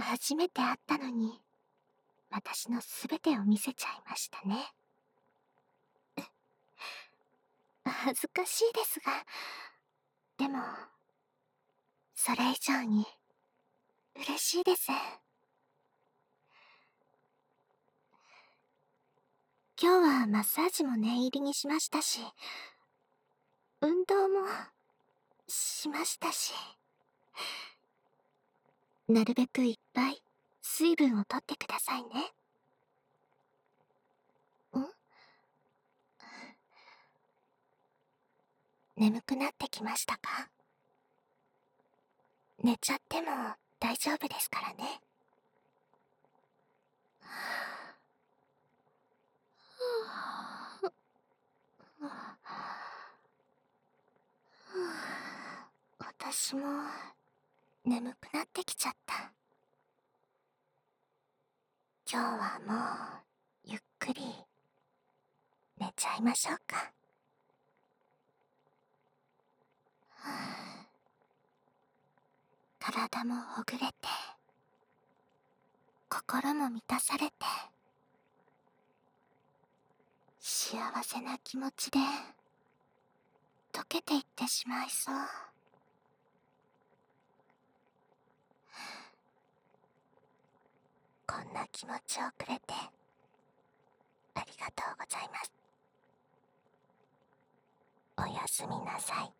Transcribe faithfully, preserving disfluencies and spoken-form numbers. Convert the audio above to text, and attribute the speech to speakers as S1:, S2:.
S1: 初めて会ったのに、私のすべてを見せちゃいましたね。恥ずかしいですが、でも、それ以上に、嬉しいです。今日はマッサージも念入りにしましたし、運動も、しましたし、なるべくいっぱい、水分をとってくださいね。ん？眠くなってきましたか？寝ちゃっても大丈夫ですからね。私も眠くなってきちゃった。今日はもうゆっくり寝ちゃいましょうか。体もほぐれて、心も満たされて、幸せな気持ちで溶けていってしまいそう。こんな気持ちをくれてありがとうございます。おやすみなさい。